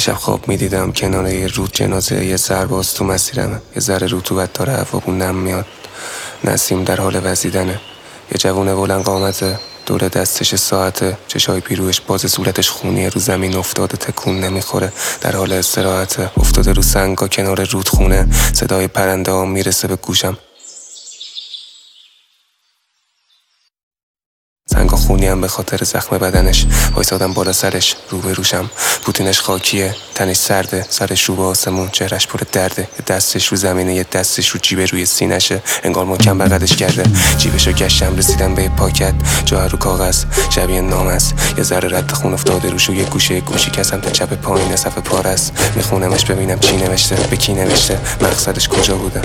دیشب خواب میدیدم کنار یه رود جنازه یه سرباز تو مسیرمه. یه ذره رطوبت داره هوا نم میاد، نسیم در حال وزیدنه. یه جوونه بلند قامته، دور دستش ساعته، چشای پیروش باز، صورتش خونیه، رو زمین افتاده تکون نمیخوره، در حال استراحته. افتاده رو سنگا کنار رودخونه، صدای پرنده ها میرسه به گوشم. سنگا خونی هم به خاطر زخم بدنش. وایسادم بالا سرش، روبروشم. پوتینش خاکیه، تنش سرده، سرش رو به آسمون، چهرش پر درده. یه دستش رو زمینه، یه دستش رو جیبه روی سینشه، انگار محکم بغلش کرده. جیبشو گشتم، رسیدم به پاکت، جا رو کاغذ شبیه نام است. یه ذره رد خون افتاده روش و یه گوشه گوشی که سمت چپ پایین صفحه پاره است. میخونمش ببینم چی نوشته، به کی نوشته، مقصدش کجا بوده.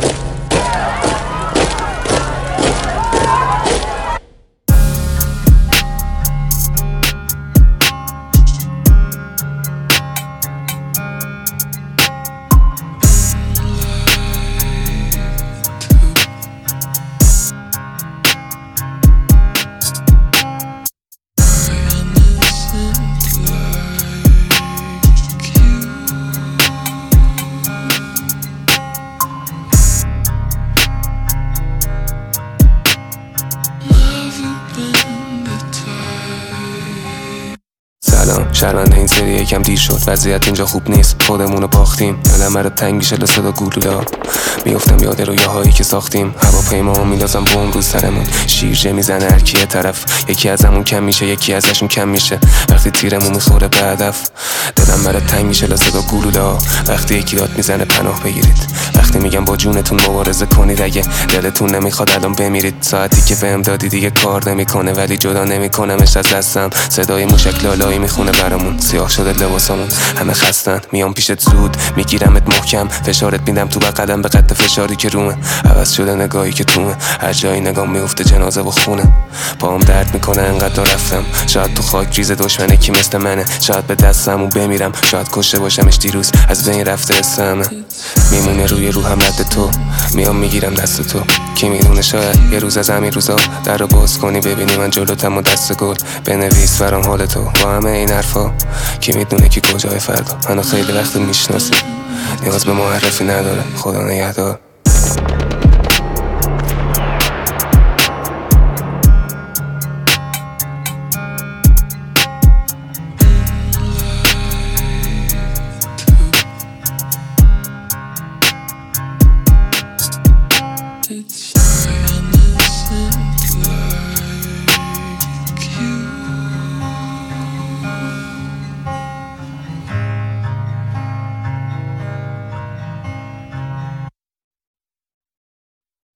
سلام، شرمنده این سری یکم دیر شد، وضعیت اینجا خوب نیست، خودمونو باختیم. دلم برات تنگ میشه لصدا گلولا، میافتم یاد رویاهایی که ساختیم. هواپیما میندازم بمب رو سرمون، شیرجه میزنه هر کی طرف. یکی ازمون کم میشه، یکی ازشون کم میشه، وقتی تیرمون میخوره به هدف. دلم برات تنگ میشه لصدا گلولا، وقتی یکی داد میزنه پناه بگیرید. وقتی میگم با جونتون مبارزه کنید، اگه دلتون نمیخواد الان بمیرید. ساعتی که بهم دادی دیگه کار نمیکنه، ولی جدا نمیکنمش از دستم. صدای موشک لالایی میخونه برامون، سیاه شده لباسامون، همه خستن. میام پیشت زود، میگیرمت محکم، فشارت میدم تو بغلم به قد فشاری که رومه. عوض شده نگاهی که تومه، هر جایی نگام میفته جنازه و خونه. پام درد میکنه انقدر رفتم، شاید تو خاک ریز دشمنه کی مثل منه. شاید به دستمون بمیرم، شاید کشته باشمش دیروز، از بین رفته اسمه. میمونه روی روحم رد تو، میام میگیرم دست تو. کی میدونه شاید یه روز از همین روزا در رو باز کنی، ببینی من جلوتم و دست گل بنویس برام حال تو. با همه این حرفا کی میدونه کی کجای فردا. منو خیلی وقت میشناسی، نیاز به معرفی نداره. خدا نگهدار.